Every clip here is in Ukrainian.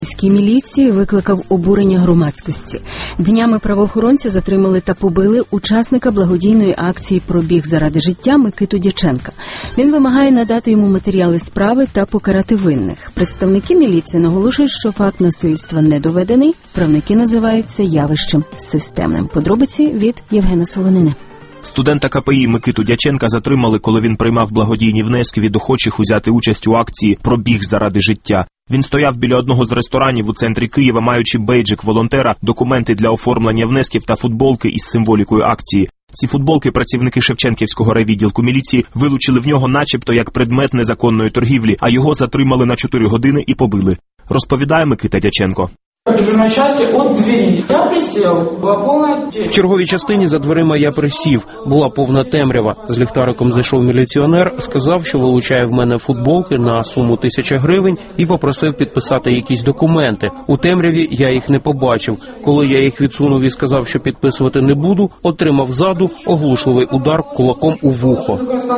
Київській міліції викликав обурення громадськості. Днями правоохоронці затримали та побили учасника благодійної акції «Пробіг заради життя» Микиту Дяченка. Він вимагає надати йому матеріали справи та покарати винних. Представники міліції наголошують, що факт насильства не доведений. Правники називають це явищем системним. Подробиці від Євгена Солонини. Студента КПІ Микиту Дяченка затримали, коли він приймав благодійні внески від охочих узяти участь у акції «Пробіг заради життя». Він стояв біля одного з ресторанів у центрі Києва, маючи бейджик волонтера, документи для оформлення внесків та футболки із символікою акції. Ці футболки працівники Шевченківського райвідділку міліції вилучили в нього начебто як предмет незаконної торгівлі, а його затримали на 4 години і побили. Розповідає Микита Дяченко. В черговій частині за дверима я присів. Була повна темрява. З ліхтариком зайшов міліціонер, сказав, що вилучає в мене футболки на суму 1000 гривень і попросив підписати якісь документи. У темряві я їх не побачив. Коли я їх відсунув і сказав, що підписувати не буду, отримав ззаду оглушливий удар кулаком у вухо.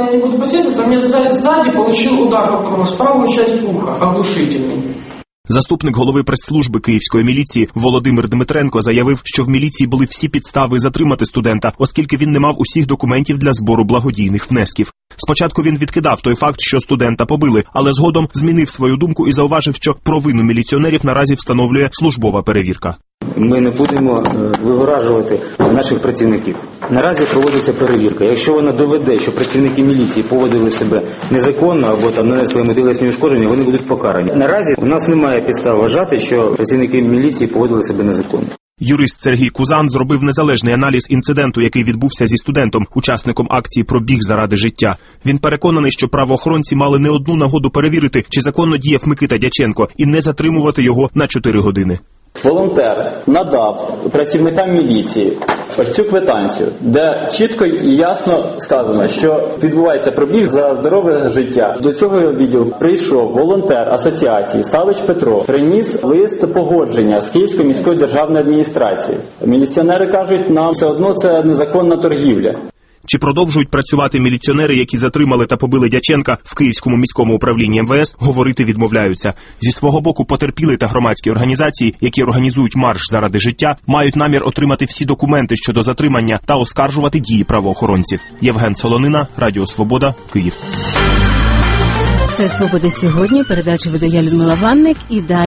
Заступник голови прес-служби Київської міліції Володимир Дмитренко заявив, що в міліції були всі підстави затримати студента, оскільки він не мав усіх документів для збору благодійних внесків. Спочатку він відкидав той факт, що студента побили, але згодом змінив свою думку і зауважив, що провину міліціонерів наразі встановлює службова перевірка. Ми не будемо вигоражувати наших працівників. Наразі проводиться перевірка. Якщо вона доведе, що працівники міліції поводили себе незаконно або там нанесли їм тілесні ушкодження, вони будуть покарані. Наразі у нас немає підстав вважати, що працівники міліції поводили себе незаконно. Юрист Сергій Кузан зробив незалежний аналіз інциденту, який відбувся зі студентом, учасником акції «Пробіг заради життя». Він переконаний, що правоохоронці мали не одну нагоду перевірити, чи законно діяв Микита Дяченко, і не затримувати його на 4 години. Волонтер надав працівникам міліції ось цю квитанцію, де чітко і ясно сказано, що відбувається пробіг за здорове життя. До цього відділу прийшов волонтер асоціації Савич Петро, приніс лист погодження з Київської міської державної адміністрації. Міліціонери кажуть, нам все одно це незаконна торгівля. Чи продовжують працювати міліціонери, які затримали та побили Дяченка в Київському міському управлінні МВС, говорити відмовляються. Зі свого боку потерпілі та громадські організації, які організують марш заради життя, мають намір отримати всі документи щодо затримання та оскаржувати дії правоохоронців. Євген Солонина, Радіо Свобода, Київ. Це «Свобода сьогодні». Передачу веде я, Людмила Ванник. І далі.